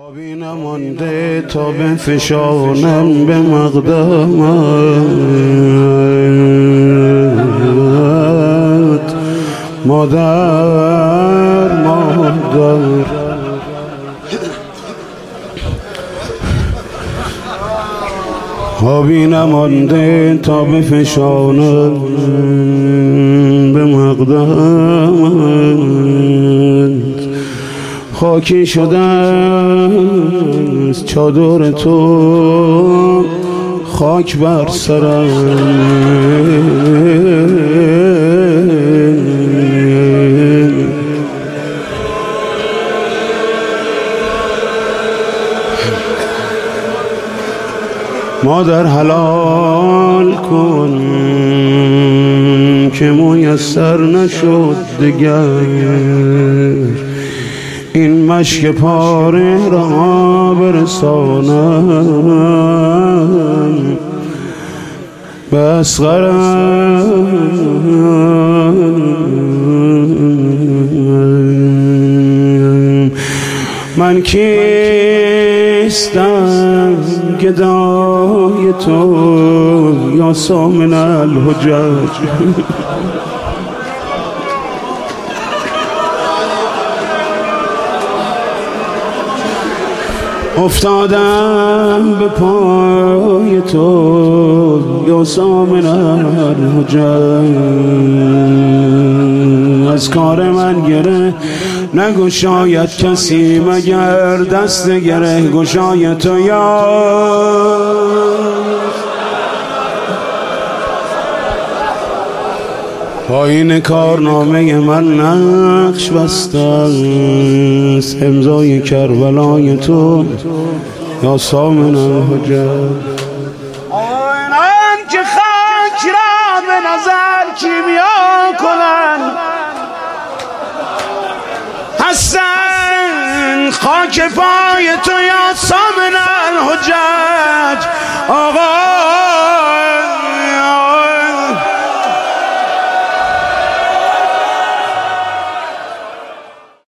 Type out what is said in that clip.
آبی نمانده تا بفشانم به مقدمت مادر آبی نمانده تا بفشانم به مقدمت خاکی شده است چادر تو خاک بر سرم مادر حلال کن که میسر نشد دیگر این مشک پاره را برسانم به اصغرم. من کیستم گدای تو یا سامن الحجج افتادم به پای تو یا سامن الحجج از کار من گره نگشاید کسی مگر دست گره گشای تو یا پایین کارنامه من نقش بسته است امضای کربلای تو یا سامن الحجج. آنان که خاک را به نظر کیمیا کنن هستن خاک پای تو یا سامن الحجج. آقا